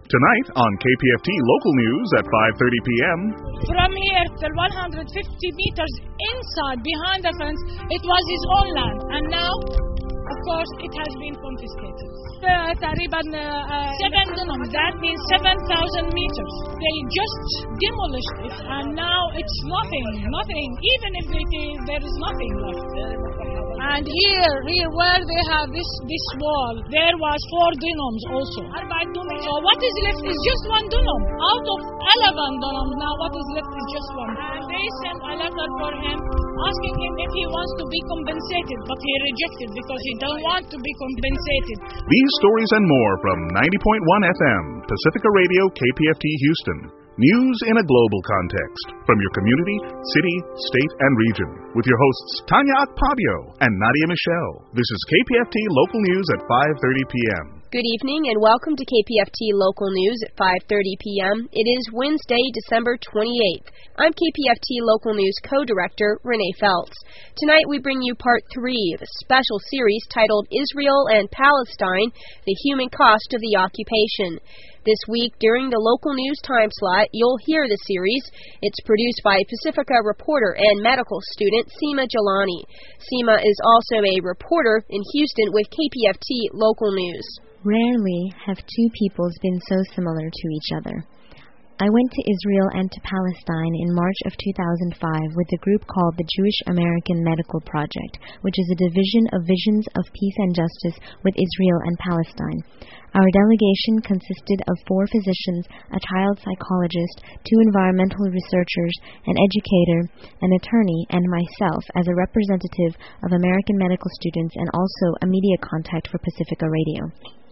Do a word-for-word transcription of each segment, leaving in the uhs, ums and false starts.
Tonight on K P F T Local News at five thirty p.m. From here till one hundred fifty meters inside, behind the fence, it was his own land. And now, of course, it has been confiscated. Uh, تقريبا uh, seven dunams, that means seven thousand meters. They just demolished it, and now it's nothing, nothing, even if it is, there is nothing left. And here, here where they have this, this wall, there was four dunams also. So what is left is just one dunam. Out of eleven dunams, now what is left is just one. And they sent a letter for him, asking him if he wants to be compensated, but he rejected because he don't want to be compensated. These stories and more from ninety point one F M, Pacifica Radio, K P F T Houston. News in a global context from your community, city, state, and region. With your hosts Tanya Akpabio and Nadia Michelle. This is K P F T Local News at five thirty p.m. Good evening and welcome to K P F T Local News at five thirty p.m. It is Wednesday, December twenty-eighth. I'm K P F T Local News co-director Renee Feltz. Tonight we bring you part three of a special series titled Israel and Palestine, the Human Cost of the Occupation. This week, during the local news time slot, you'll hear the series. It's produced by Pacifica reporter and medical student Seema Jalani. Seema is also a reporter in Houston with K P F T Local News. Rarely have two peoples been so similar to each other. I went to Israel and to Palestine in March of two thousand five with a group called the Jewish American Medical Project, which is a division of Visions of Peace and Justice with Israel and Palestine. Our delegation consisted of four physicians, a child psychologist, two environmental researchers, an educator, an attorney, and myself as a representative of American medical students and also a media contact for Pacifica Radio.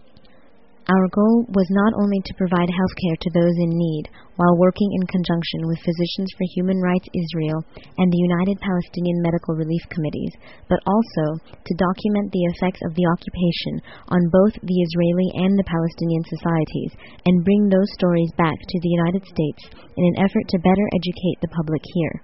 Our goal was not only to provide health care to those in need, while working in conjunction with Physicians for Human Rights Israel and the United Palestinian Medical Relief Committees, but also to document the effects of the occupation on both the Israeli and the Palestinian societies, and bring those stories back to the United States in an effort to better educate the public here.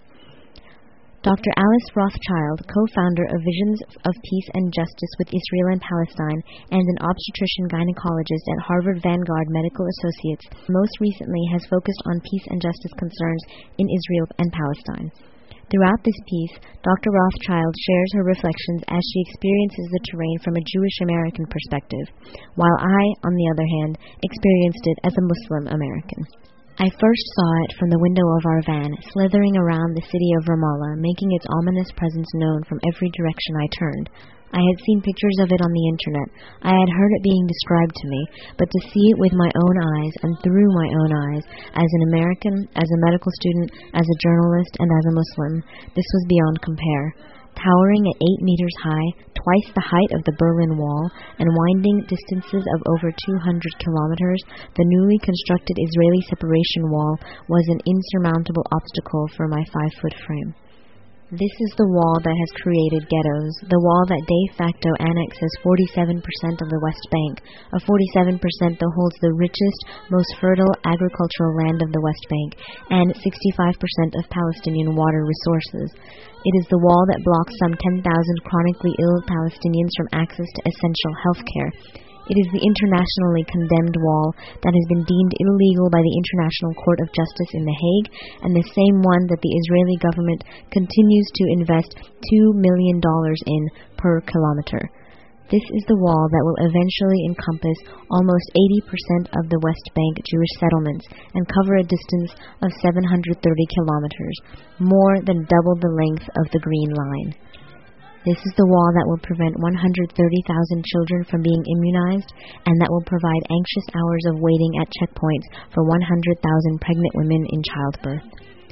Doctor Alice Rothschild, co-founder of Visions of Peace and Justice with Israel and Palestine and an obstetrician-gynecologist at Harvard Vanguard Medical Associates, most recently has focused on peace and justice concerns in Israel and Palestine. Throughout this piece, Doctor Rothschild shares her reflections as she experiences the terrain from a Jewish-American perspective, while I, on the other hand, experienced it as a Muslim American. I first saw it from the window of our van, slithering around the city of Ramallah, making its ominous presence known from every direction I turned. I had seen pictures of it on the internet. I had heard it being described to me, but to see it with my own eyes and through my own eyes, as an American, as a medical student, as a journalist, and as a Muslim, this was beyond compare. Towering at eight meters high, twice the height of the Berlin Wall, and winding distances of over two hundred kilometers, the newly constructed Israeli separation wall was an insurmountable obstacle for my five-foot frame. This is the wall that has created ghettos, the wall that de facto annexes forty-seven percent of the West Bank, a forty-seven percent that holds the richest, most fertile agricultural land of the West Bank, and sixty-five percent of Palestinian water resources. It is the wall that blocks some ten thousand chronically ill Palestinians from access to essential health care. It is the internationally condemned wall that has been deemed illegal by the International Court of Justice in The Hague, and the same one that the Israeli government continues to invest two million dollars in per kilometer. This is the wall that will eventually encompass almost eighty percent of the West Bank Jewish settlements and cover a distance of seven hundred thirty kilometers, more than double the length of the Green Line. This is the wall that will prevent one hundred thirty thousand children from being immunized, and that will provide anxious hours of waiting at checkpoints for one hundred thousand pregnant women in childbirth.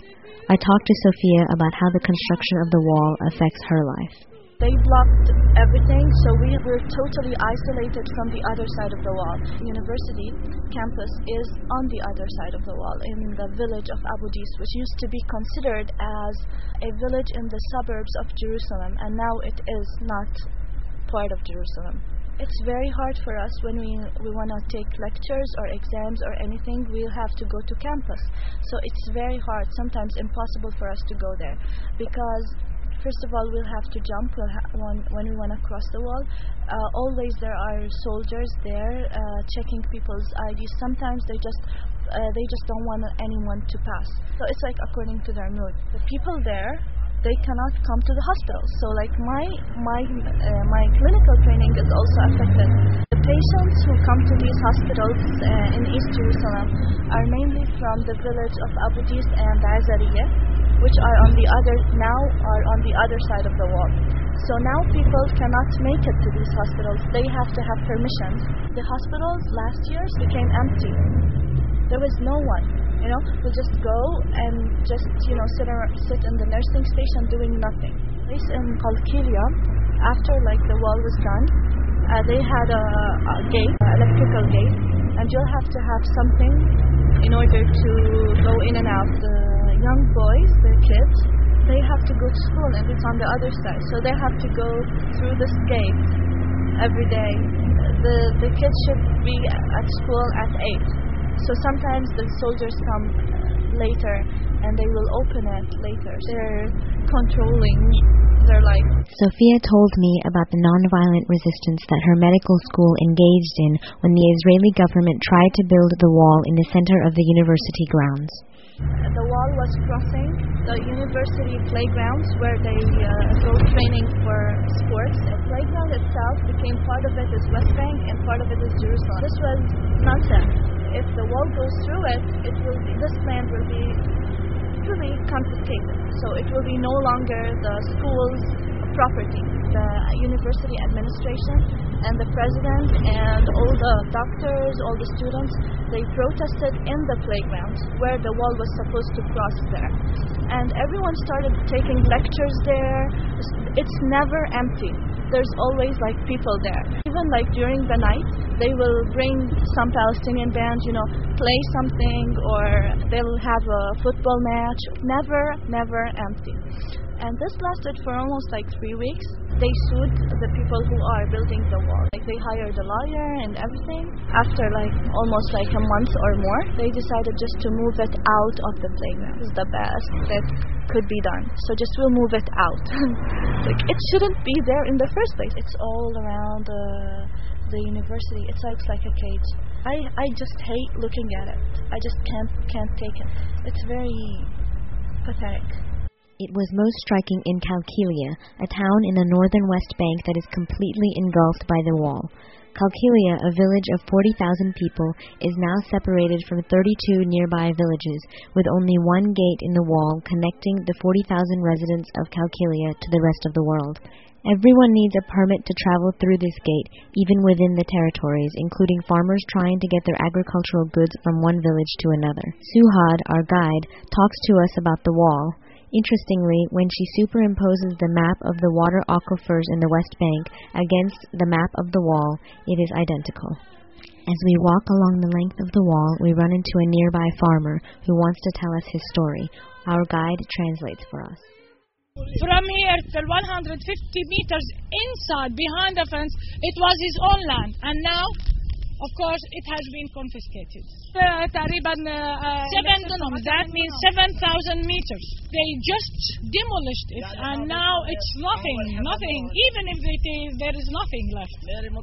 I talked to Sophia about how the construction of the wall affects her life. They blocked everything, so we were totally isolated from the other side of the wall. University campus is on the other side of the wall, in the village of Abu Dis, which used to be considered as a village in the suburbs of Jerusalem, and now it is not part of Jerusalem. It's very hard for us when we we want to take lectures or exams or anything. We'll have to go to campus. So it's very hard, sometimes impossible for us to go there, because First of all, we'll have to jump we'll ha- when, when we want to cross the wall. Uh, always there are soldiers there uh, checking people's I Ds. Sometimes they just uh, they just don't want anyone to pass. So it's like according to their mood. The people there, they cannot come to the hospital. So like my my uh, my clinical training is also affected. The patients who come to these hospitals uh, in East Jerusalem are mainly from the village of Abu Dis and Azariya, which are on the other now are on the other side of the wall. So now people cannot make it to these hospitals. They have to have permissions. The hospitals last year became empty. There was no one. You know, we just go and just you know sit ar- sit in the nursing station doing nothing. Place in Qalqilia, after like the wall was done, uh, they had a, a gate, an electrical gate, and you'll have to have something in order to go in and out. The young boys, the kids, they have to go to school and it's on the other side. So they have to go through this gate every day. The the kids should be at school at eight. So sometimes the soldiers come later and they will open it later. They're controlling their life. Sophia told me about the nonviolent resistance that her medical school engaged in when the Israeli government tried to build the wall in the center of the university grounds. The wall was crossing the university playgrounds where they uh, go training for sports. The playground itself became part of it is West Bank and part of it is Jerusalem. This was nonsense. If the wall goes through it, it will be, this land will be truly confiscated. So it will be no longer the school's property. The university administration and the president and all the doctors, all the students, they protested in the playground where the wall was supposed to cross there. And everyone started taking lectures there. It's never empty. There's always like people there. Even like during the night, they will bring some Palestinian bands, you know, play something, or they'll have a football match. Never, never empty. And this lasted for almost like three weeks. They sued the people who are building the wall. Like they hired a lawyer and everything. After like almost like a month or more, they decided just to move it out of the playground. It's the best that could be done. So just we'll move it out. Like it shouldn't be there in the first place. It's all around the the university. It's like it's like a cage. I I just hate looking at it. I just can't can't take it. It's very pathetic. It was most striking in Qalqilia, a town in the northern West Bank that is completely engulfed by the wall. Qalqilia, a village of forty thousand people, is now separated from thirty-two nearby villages, with only one gate in the wall connecting the forty thousand residents of Qalqilia to the rest of the world. Everyone needs a permit to travel through this gate, even within the territories, including farmers trying to get their agricultural goods from one village to another. Suhad, our guide, talks to us about the wall. Interestingly, when she superimposes the map of the water aquifers in the West Bank against the map of the wall, it is identical. As we walk along the length of the wall, we run into a nearby farmer who wants to tell us his story. Our guide translates for us. From here till one hundred fifty meters inside, behind the fence, it was his own land. And now, of course, it has been confiscated. Uh, تقريبا uh, seven dunams, that means seven thousand meters. They just demolished it, and now it's nothing, nothing. Even if they say there is nothing left.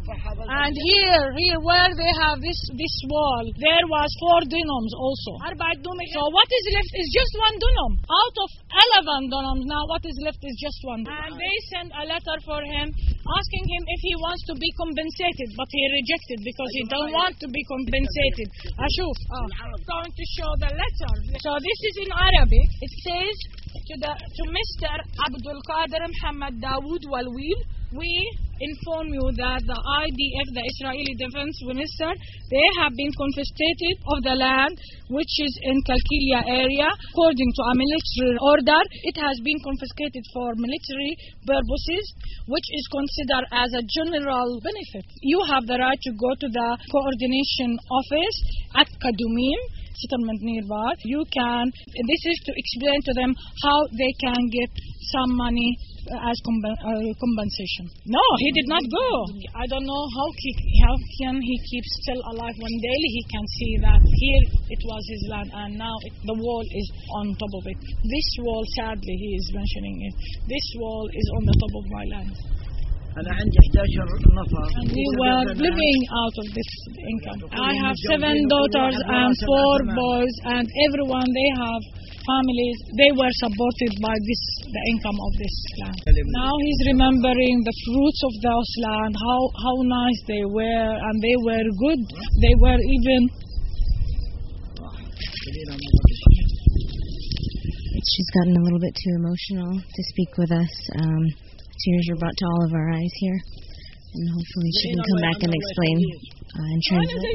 And here, here where they have this this wall, there was four dunams also. So what is left is just one dunam. Out of eleven dunams, now what is left is just one. And they sent a letter for him, asking him if he wants to be compensated, but he rejected because he don't want to be compensated. Ashuf, oh, I'm going to show the letter. So this is in Arabic. It says to the to Mister Abdul Qadir Muhammad Dawood Walwil, we inform you that the I D F, the Israeli Defense Minister, they have been confiscated of the land which is in Qalqilia area. According to a military order, it has been confiscated for military purposes, which is considered as a general benefit. You have the right to go to the coordination office at Kadumim, settlement nearby. You can, this is to explain to them how they can get some money as comp- uh, compensation. No, he did not go. I don't know how he, how can he keep still alive when daily he can see that here it was his land and now it, the wall is on top of it. This wall, sadly, he is mentioning it. This wall is on the top of my land. And we were living out of this income. I have seven daughters and four boys, and everyone, they have families. They were supported by this, the income of this land. Now he's remembering the fruits of those land, how, how nice they were, and they were good. They were even... She's gotten a little bit too emotional to speak with us. Um, tears are brought to all of our eyes here, and hopefully she can come back and explain uh, and translate.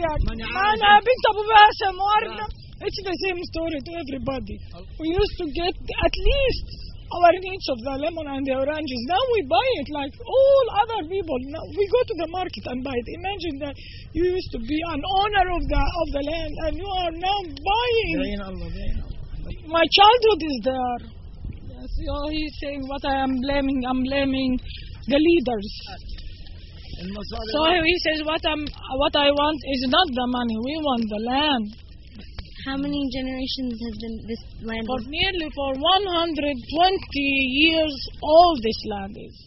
It's the same story to everybody. We used to get at least our needs of the lemon and the oranges. Now we buy it like all other people. Now we go to the market and buy it. Imagine that you used to be an owner of the of the land and you are now buying. My childhood is there. So he's saying what I am blaming, I'm blaming the leaders. So he says what I'm, what I want is not the money, we want the land. How many generations has been this land? For nearly for one hundred twenty years old this land is.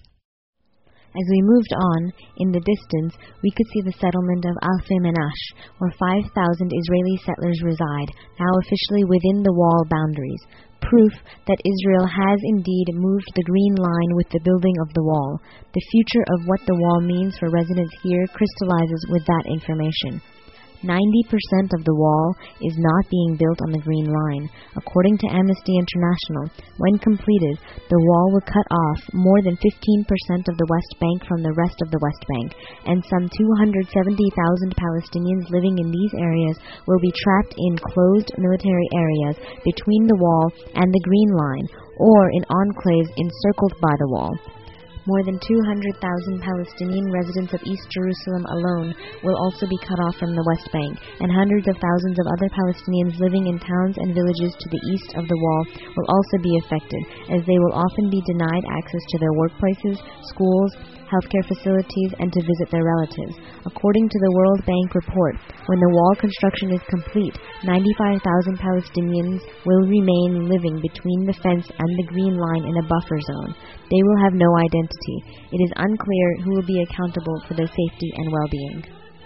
As we moved on, in the distance, we could see the settlement of Alfei Menash, where five thousand Israeli settlers reside, now officially within the wall boundaries. Proof that Israel has indeed moved the green line with the building of the wall. The future of what the wall means for residents here crystallizes with that information. ninety percent of the wall is not being built on the Green Line. According to Amnesty International, when completed, the wall will cut off more than fifteen percent of the West Bank from the rest of the West Bank, and some two hundred seventy thousand Palestinians living in these areas will be trapped in closed military areas between the wall and the Green Line, or in enclaves encircled by the wall. More than two hundred thousand Palestinian residents of East Jerusalem alone will also be cut off from the West Bank, and hundreds of thousands of other Palestinians living in towns and villages to the east of the wall will also be affected, as they will often be denied access to their workplaces, schools, healthcare facilities, and to visit their relatives. According to the World Bank report, when the wall construction is complete, ninety-five thousand Palestinians will remain living between the fence and the Green Line in a buffer zone. They will have no identity. It is unclear who will be accountable for their safety and well-being.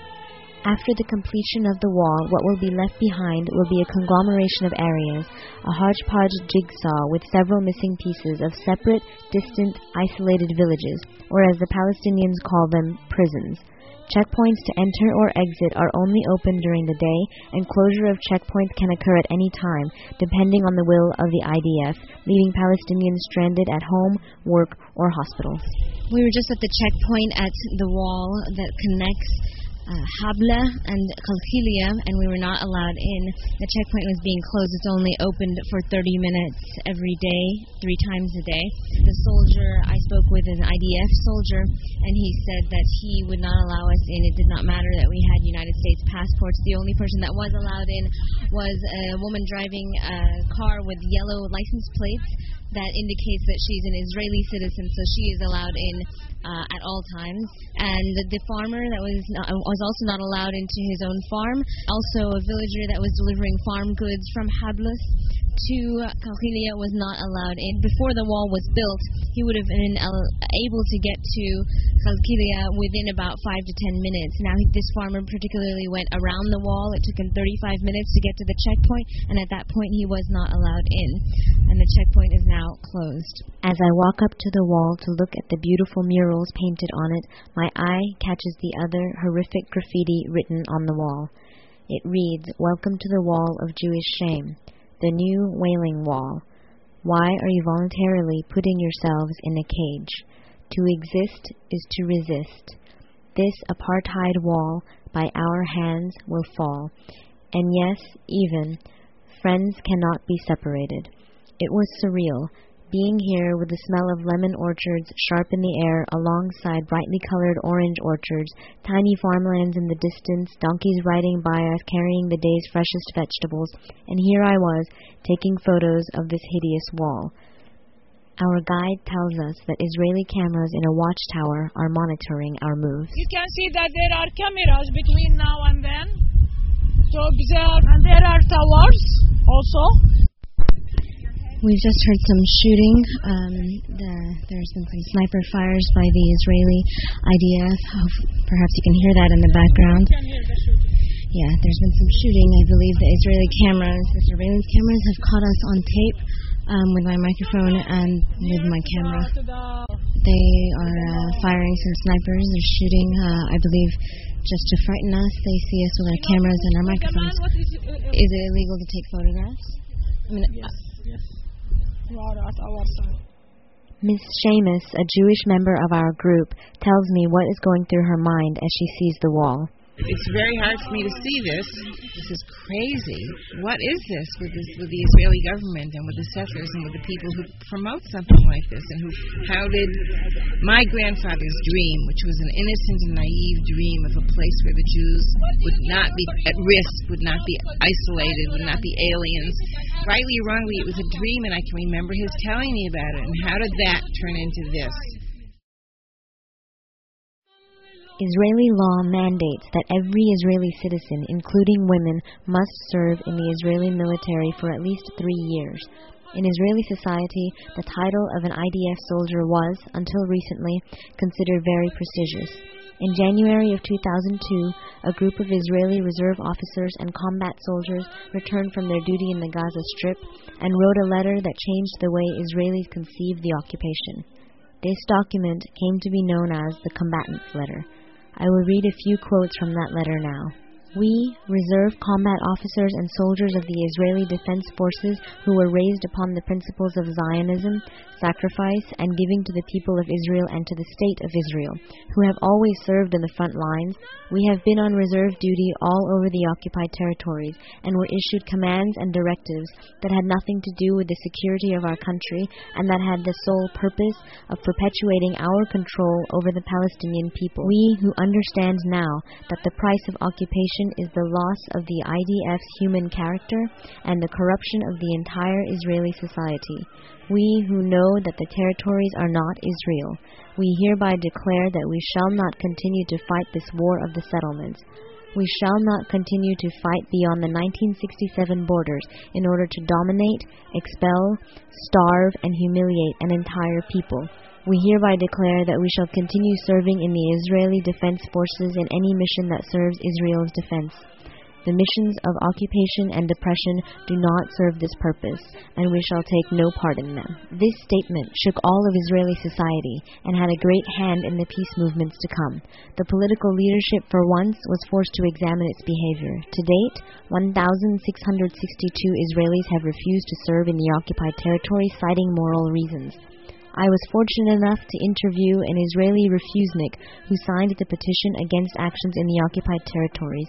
After the completion of the wall, what will be left behind will be a conglomeration of areas, a hodgepodge jigsaw with several missing pieces of separate, distant, isolated villages, or as the Palestinians call them, prisons. Checkpoints to enter or exit are only open during the day, and closure of checkpoints can occur at any time, depending on the will of the I D F, leaving Palestinians stranded at home, work, or hospitals. We were just at the checkpoint at the wall that connects Uh, Habla and Kalkilia, and we were not allowed in. The checkpoint was being closed. It's only opened for thirty minutes every day, three times a day. The soldier I spoke with is an I D F soldier, and he said that he would not allow us in. It did not matter that we had United States passports. The only person that was allowed in was a woman driving a car with yellow license plates that indicates that she's an Israeli citizen, so she is allowed in uh, at all times. And the, the farmer that was not, was also not allowed into his own farm. Also, a villager that was delivering farm goods from Hablus to Kalkilia was not allowed in. Before the wall was built, he would have been able to get to Kalkilia within about five to ten minutes. Now, this farmer particularly went around the wall. It took him thirty-five minutes to get to the checkpoint, and at that point, he was not allowed in. And the checkpoint is now closed. As I walk up to the wall to look at the beautiful murals painted on it, my eye catches the other horrific graffiti written on the wall. It reads, "Welcome to the wall of Jewish shame. The new Wailing Wall. Why are you voluntarily putting yourselves in a cage? To exist is to resist. This apartheid wall by our hands will fall. And yes, even, friends cannot be separated." It was surreal. Being here with the smell of lemon orchards sharp in the air alongside brightly colored orange orchards, tiny farmlands in the distance, donkeys riding by us carrying the day's freshest vegetables, and here I was taking photos of this hideous wall. Our guide tells us that Israeli cameras in a watchtower are monitoring our moves. You can see that there are cameras between now and then to observe, and there are towers also. We've just heard some shooting. Um, the, there's been some sniper fires by the Israeli I D F. Oh, perhaps you can hear that in the background. You can hear the shooting. Yeah, there's been some shooting. I believe the Israeli cameras, the surveillance cameras, have caught us on tape um, with my microphone and with my camera. They are uh, firing some snipers. They're shooting, uh, I believe, just to frighten us. They see us with our cameras and our microphones. Is it illegal to take photographs? I mean, yes, yes. You are at our side. Miss Seamus, a Jewish member of our group, tells me what is going through her mind as she sees the wall. It's very hard for me to see this. This is crazy. What is this with this with the Israeli government and with the settlers and with the people who promote something like this? And who? How did my grandfather's dream, which was an innocent and naive dream of a place where the Jews would not be at risk, would not be isolated, would not be aliens? Rightly or wrongly, it was a dream, and I can remember his telling me about it. And how did that turn into this? Israeli law mandates that every Israeli citizen, including women, must serve in the Israeli military for at least three years. In Israeli society, the title of an I D F soldier was, until recently, considered very prestigious. In January of two thousand two, a group of Israeli reserve officers and combat soldiers returned from their duty in the Gaza Strip and wrote a letter that changed the way Israelis conceived the occupation. This document came to be known as the Combatant's Letter. I will read a few quotes from that letter now. We, reserve combat officers and soldiers of the Israeli Defense Forces who were raised upon the principles of Zionism, sacrifice, and giving to the people of Israel and to the state of Israel, who have always served in the front lines, we have been on reserve duty all over the occupied territories and were issued commands and directives that had nothing to do with the security of our country and that had the sole purpose of perpetuating our control over the Palestinian people. We who understand now that the price of occupation is the loss of the I D F's human character and the corruption of the entire Israeli society. We who know that the territories are not Israel, we hereby declare that we shall not continue to fight this war of the settlements. We shall not continue to fight beyond the nineteen sixty-seven borders in order to dominate, expel, starve, and humiliate an entire people. We hereby declare that we shall continue serving in the Israeli Defense Forces in any mission that serves Israel's defense. The missions of occupation and depression do not serve this purpose, and we shall take no part in them. This statement shook all of Israeli society and had a great hand in the peace movements to come. The political leadership for once was forced to examine its behavior. To date, one thousand six hundred sixty-two Israelis have refused to serve in the occupied territory, citing moral reasons. I was fortunate enough to interview an Israeli refusenik who signed the petition against actions in the occupied territories.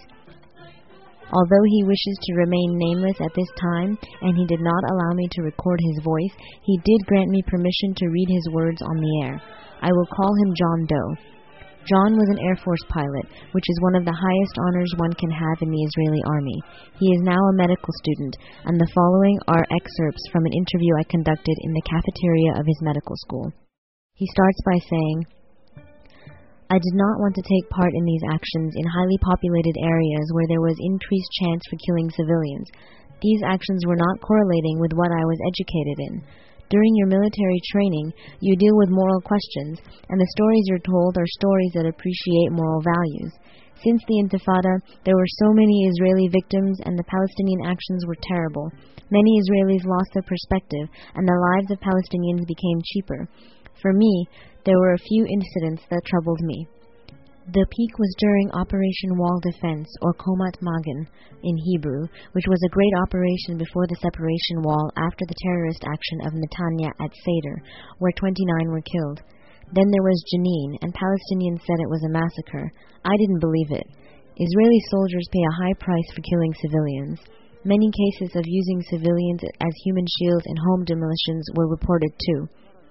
Although he wishes to remain nameless at this time, and he did not allow me to record his voice, he did grant me permission to read his words on the air. I will call him John Doe. John was an Air Force pilot, which is one of the highest honors one can have in the Israeli Army. He is now a medical student, and the following are excerpts from an interview I conducted in the cafeteria of his medical school. He starts by saying, I did not want to take part in these actions in highly populated areas where there was increased chance for killing civilians. These actions were not correlating with what I was educated in. During your military training, you deal with moral questions, and the stories you're told are stories that appreciate moral values. Since the Intifada, there were so many Israeli victims, and the Palestinian actions were terrible. Many Israelis lost their perspective, and the lives of Palestinians became cheaper. For me, there were a few incidents that troubled me. The peak was during Operation Wall Defense, or Chomat Magen in Hebrew, which was a great operation before the separation wall after the terrorist action of Netanya at Seder, where twenty-nine were killed. Then there was Jenin, and Palestinians said it was a massacre. I didn't believe it. Israeli soldiers pay a high price for killing civilians. Many cases of using civilians as human shields in home demolitions were reported too.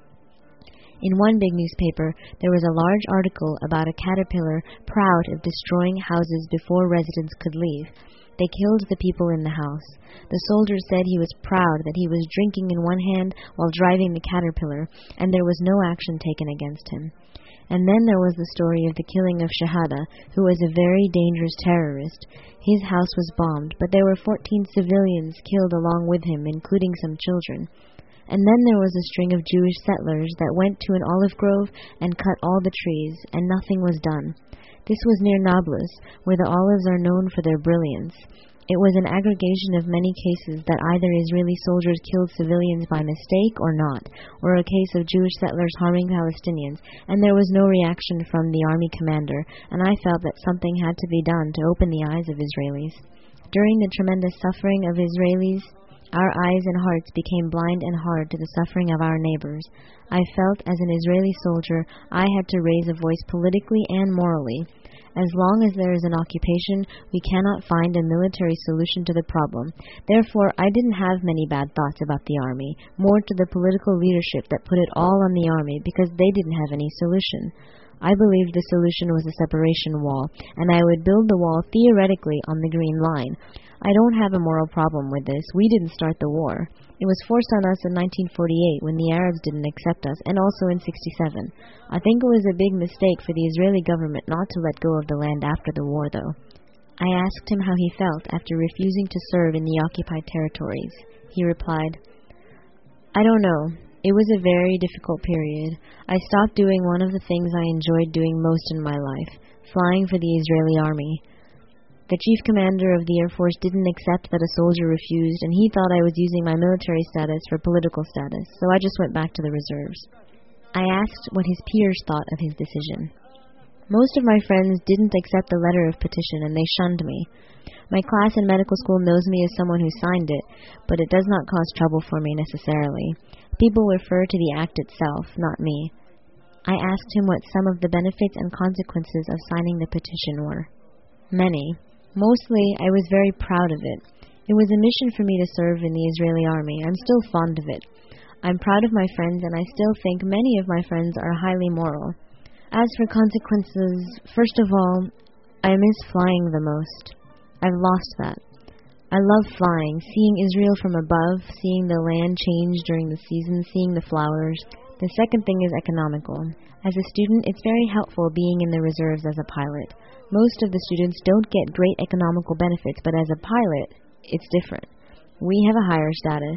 In one big newspaper, there was a large article about a caterpillar proud of destroying houses before residents could leave. They killed the people in the house. The soldier said he was proud that he was drinking in one hand while driving the caterpillar, and there was no action taken against him. And then there was the story of the killing of Shahada, who was a very dangerous terrorist. His house was bombed, but there were fourteen civilians killed along with him, including some children. And then there was a string of Jewish settlers that went to an olive grove and cut all the trees, and nothing was done. This was near Nablus, where the olives are known for their brilliance. It was an aggregation of many cases that either Israeli soldiers killed civilians by mistake or not, or a case of Jewish settlers harming Palestinians, and there was no reaction from the army commander, and I felt that something had to be done to open the eyes of Israelis. During the tremendous suffering of Israelis, our eyes and hearts became blind and hard to the suffering of our neighbors. I felt, as an Israeli soldier, I had to raise a voice politically and morally. As long as there is an occupation, we cannot find a military solution to the problem. Therefore, I didn't have many bad thoughts about the army, more to the political leadership that put it all on the army because they didn't have any solution. I believed the solution was a separation wall, and I would build the wall theoretically on the Green Line. I don't have a moral problem with this. We didn't start the war. It was forced on us in nineteen forty-eight when the Arabs didn't accept us, and also in sixty-seven. I think it was a big mistake for the Israeli government not to let go of the land after the war, though. I asked him how he felt after refusing to serve in the occupied territories. He replied, "I don't know. It was a very difficult period. I stopped doing one of the things I enjoyed doing most in my life, flying for the Israeli army. The chief commander of the Air Force didn't accept that a soldier refused, and he thought I was using my military status for political status, so I just went back to the reserves." I asked what his peers thought of his decision. Most of my friends didn't accept the letter of petition, and they shunned me. My class in medical school knows me as someone who signed it, but it does not cause trouble for me necessarily. People refer to the act itself, not me. I asked him what some of the benefits and consequences of signing the petition were. Many. Mostly, I was very proud of it. It was a mission for me to serve in the Israeli army. I'm still fond of it. I'm proud of my friends, and I still think many of my friends are highly moral. As for consequences, first of all, I miss flying the most. I've lost that. I love flying, seeing Israel from above, seeing the land change during the season, seeing the flowers. The second thing is economical. As a student, it's very helpful being in the reserves as a pilot. Most of the students don't get great economical benefits, but as a pilot, it's different. We have a higher status.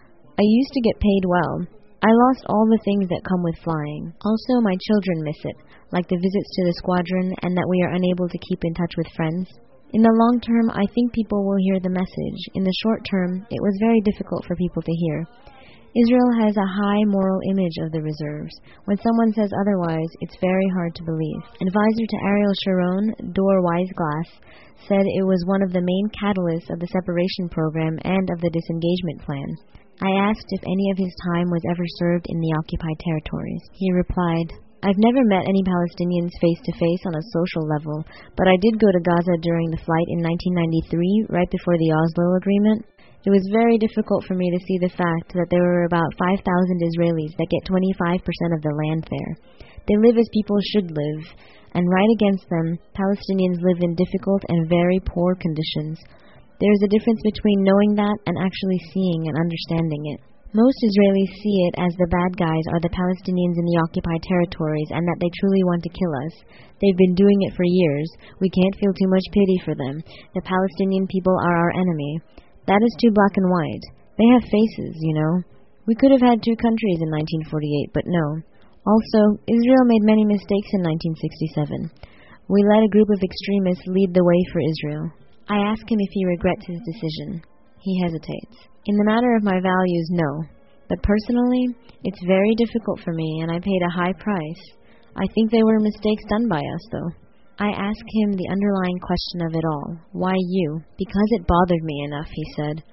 I used to get paid well. I lost all the things that come with flying. Also, my children miss it, like the visits to the squadron and that we are unable to keep in touch with friends. In the long term, I think people will hear the message. In the short term, it was very difficult for people to hear. Israel has a high moral image of the reserves. When someone says otherwise, it's very hard to believe. Advisor to Ariel Sharon, Dor Weisglass, said it was one of the main catalysts of the separation program and of the disengagement plan. I asked if any of his time was ever served in the occupied territories. He replied, "I've never met any Palestinians face-to-face on a social level, but I did go to Gaza during the flight in nineteen ninety-three, right before the Oslo Agreement. It was very difficult for me to see the fact that there were about five thousand Israelis that get twenty-five percent of the land there. They live as people should live, and right against them, Palestinians live in difficult and very poor conditions. There is a difference between knowing that and actually seeing and understanding it. Most Israelis see it as the bad guys are the Palestinians in the occupied territories and that they truly want to kill us. They've been doing it for years. We can't feel too much pity for them. The Palestinian people are our enemy. That is too black and white. They have faces, you know. We could have had two countries in nineteen forty-eight, but no. Also, Israel made many mistakes in nineteen sixty-seven. We let a group of extremists lead the way for Israel." I ask him if he regrets his decision. He hesitates. In the matter of my values, no. But personally, it's very difficult for me, and I paid a high price. I think they were mistakes done by us, though. I ask him the underlying question of it all. Why you? Because it bothered me enough, he said. I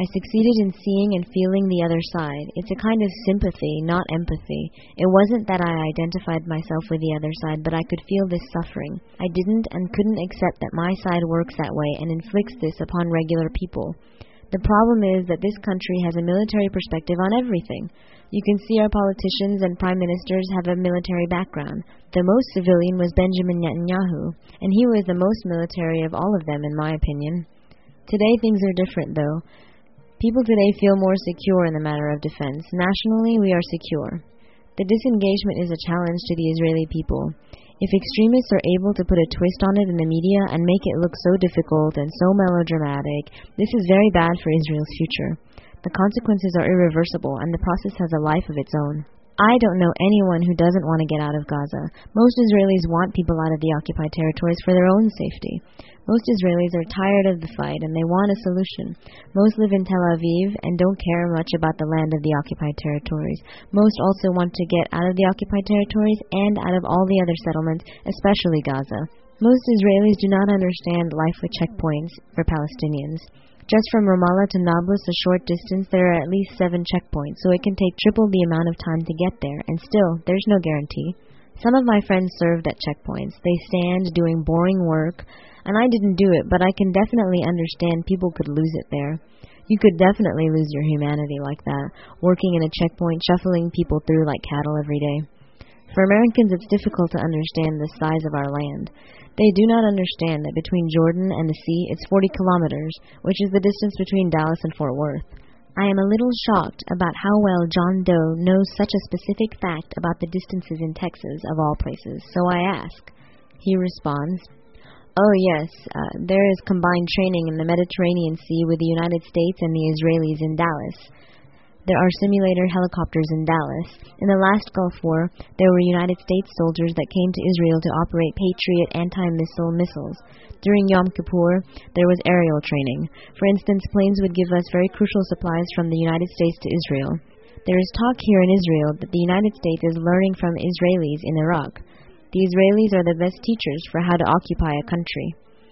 I succeeded in seeing and feeling the other side. It's a kind of sympathy, not empathy. It wasn't that I identified myself with the other side, but I could feel this suffering. I didn't and couldn't accept that my side works that way and inflicts this upon regular people. The problem is that this country has a military perspective on everything. You can see our politicians and prime ministers have a military background. The most civilian was Benjamin Netanyahu, and he was the most military of all of them, in my opinion. Today things are different, though. People today feel more secure in the matter of defense. Nationally, we are secure. The disengagement is a challenge to the Israeli people. If extremists are able to put a twist on it in the media and make it look so difficult and so melodramatic, this is very bad for Israel's future. The consequences are irreversible, and the process has a life of its own. I don't know anyone who doesn't want to get out of Gaza. Most Israelis want people out of the occupied territories for their own safety. Most Israelis are tired of the fight and they want a solution. Most live in Tel Aviv and don't care much about the land of the occupied territories. Most also want to get out of the occupied territories and out of all the other settlements, especially Gaza. Most Israelis do not understand life with checkpoints for Palestinians. Just from Ramallah to Nablus, a short distance, there are at least seven checkpoints, so it can take triple the amount of time to get there, and still, there's no guarantee. Some of my friends served at checkpoints. They stand doing boring work, and I didn't do it, but I can definitely understand people could lose it there. You could definitely lose your humanity like that, working in a checkpoint, shuffling people through like cattle every day. For Americans, it's difficult to understand the size of our land. They do not understand that between Jordan and the sea, it's forty kilometers, which is the distance between Dallas and Fort Worth. I am a little shocked about how well John Doe knows such a specific fact about the distances in Texas, of all places, so I ask. He responds, "Oh yes, uh, there is combined training in the Mediterranean Sea with the United States and the Israelis in Dallas. There are simulator helicopters in Dallas. In the last Gulf War, there were United States soldiers that came to Israel to operate Patriot anti-missile missiles. During Yom Kippur, there was aerial training. For instance, planes would give us very crucial supplies from the United States to Israel. There is talk here in Israel that the United States is learning from Israelis in Iraq. The Israelis are the best teachers for how to occupy a country.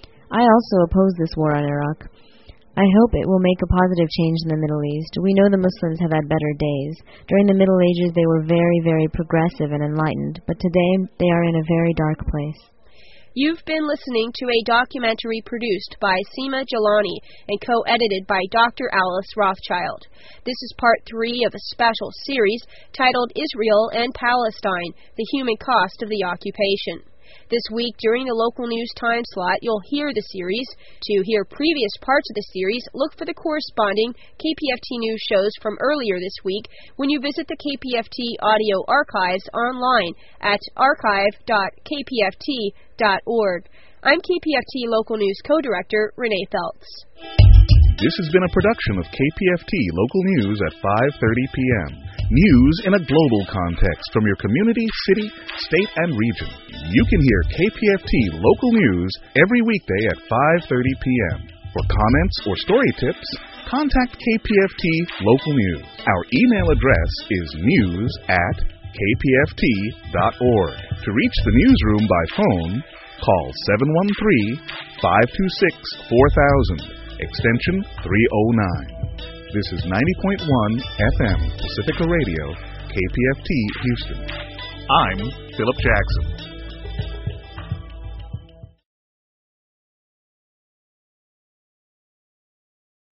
I also oppose this war on Iraq. I hope it will make a positive change in the Middle East. We know the Muslims have had better days. During the Middle Ages, they were very, very progressive and enlightened, but today they are in a very dark place." You've been listening to a documentary produced by Seema Jalani and co-edited by Doctor Alice Rothschild. This is part three of a special series titled Israel and Palestine, the Human Cost of the Occupation. This week, during the local news time slot, you'll hear the series. To hear previous parts of the series, look for the corresponding K P F T News shows from earlier this week when you visit the K P F T audio archives online at archive dot k p f t dot org. I'm K P F T Local News Co-Director Renee Feltz. This has been a production of K P F T Local News at five thirty p.m. News in a global context from your community, city, state, and region. You can hear K P F T Local News every weekday at five thirty p.m. For comments or story tips, contact K P F T Local News. Our email address is news at k p f t dot org. To reach the newsroom by phone, call seven one three, five two six, four thousand. Extension three oh nine. This is ninety point one F M Pacifica Radio, K P F T Houston. I'm Philip Jackson.